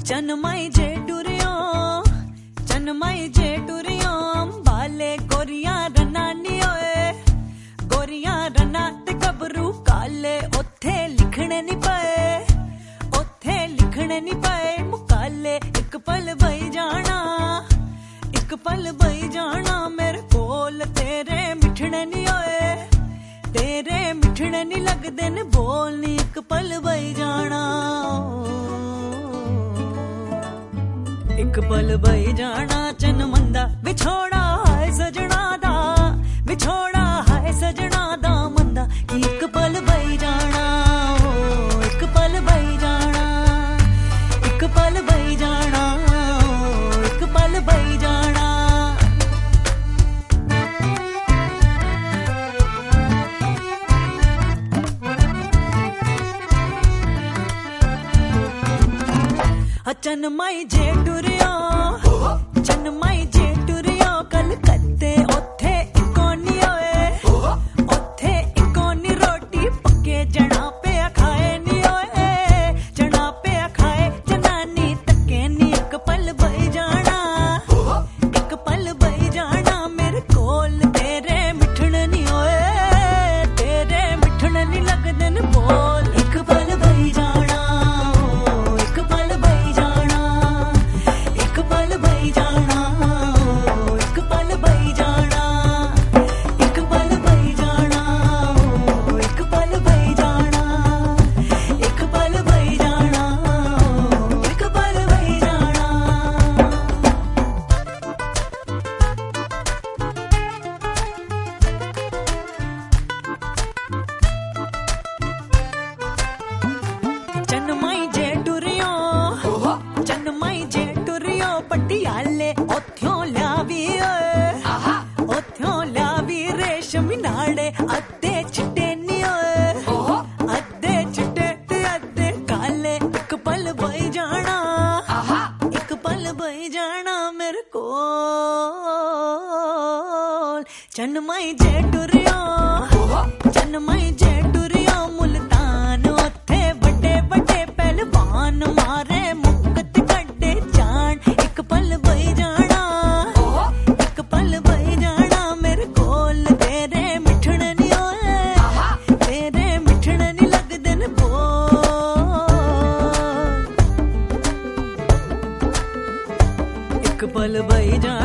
चनमाई जे टुरियो अंबाले गोरियां रनानी ओए गोरियां रना ते गबरू काले ओथे लिखने नी पाए मुकाले एक पल बई जाना मेरे कोल तेरे मिठने नी ओए तेरे मिठने नी लगदे ने बोल नी एक पल बई जाना एक पल बई जाना चन मंदा विछोड़ा हाय सजना दा मंदा कि एक पल बई जाना एक पल बई जाना एक पल बई जाना एक पल बई जाना चनमाई जे टुरियो कलकत्ते ओथे इकोनी ओए ओथे इकोनी रोटी पक्के जना पे खाए नी ओए जना पे खाए जनानी तके नी एक पल बई जाना मेरे कोल तेरे मिठन नी ओए तेरे मिठन नी लगदे न बोल एक पल बई जाना एक पल बई जाना एक पल बई जाना एक पल बई जाना एक पल बई जाना एक पल बई जाना एक पल बई जाना एक पल बई जाना चनमाई जे टुरियो पटियाले ओथ्यों ल्यावी रेशमी नाड़े अद्धे चिट्टे नी ओए अद्धे चिट्टे ते अद्धे काले एक पल बई जाना मेरे कोल चनमाई जे टुरियो मुल्तान ओथे बड़े बड़े पहलवान मारे मुक्कत कड्डे जान एक पल बई जाना मेरे कोल तेरे मिठन नी ओए तेरे मिठन नी लगदे न बोल एक पल बई जाना